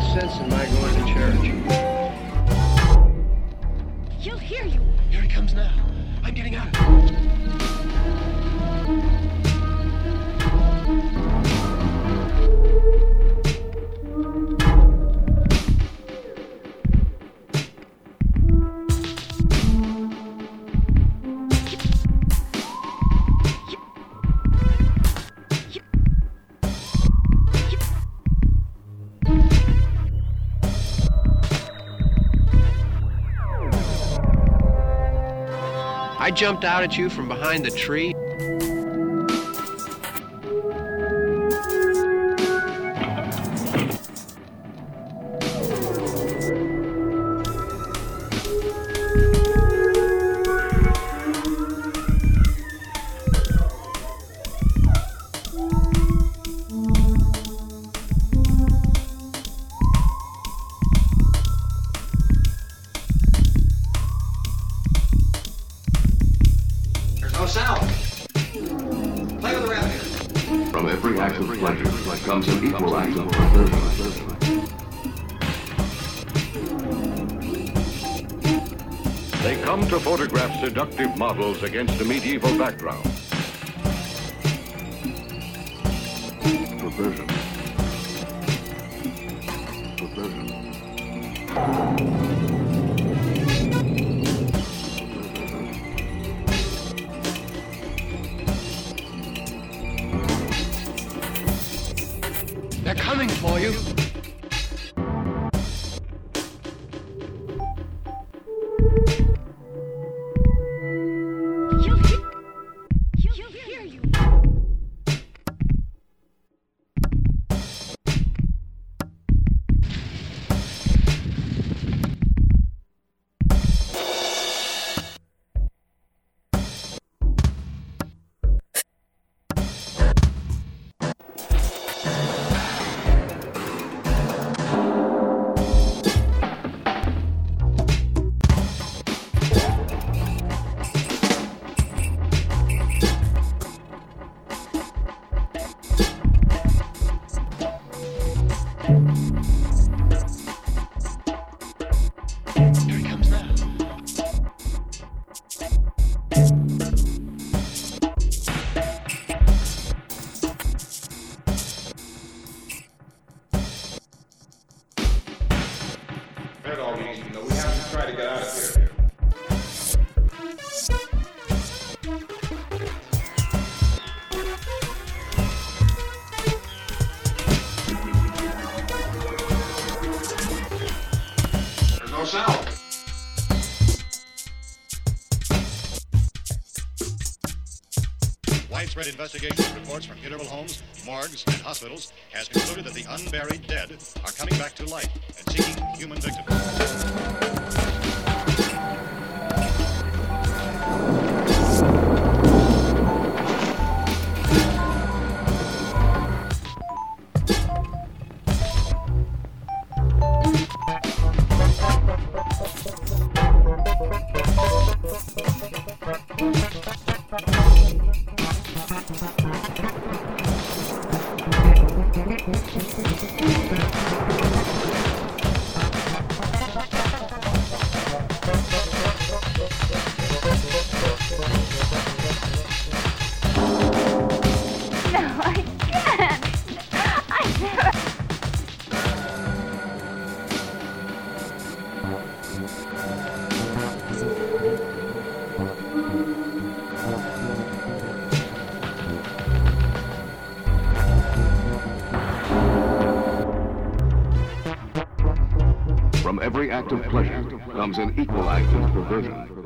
sense in my going to church. He'll hear you. Here he comes now. I'm getting out. I jumped out at you from behind the tree. No sound. Play with the revenue. From every act of pleasure comes an equal act of perversion. They come to photograph seductive models against a medieval background. Perversion. Perversion. They're coming for you. He'll hear you. Here he comes now. It all means, you know, we have to try to get out of here. There's no sound. Widespread investigation reports from funeral homes, morgues, and hospitals has concluded that the unburied dead are coming back to life and seeking human victims. No, I can't. I never. From every act of pleasure comes an equal act of perversion.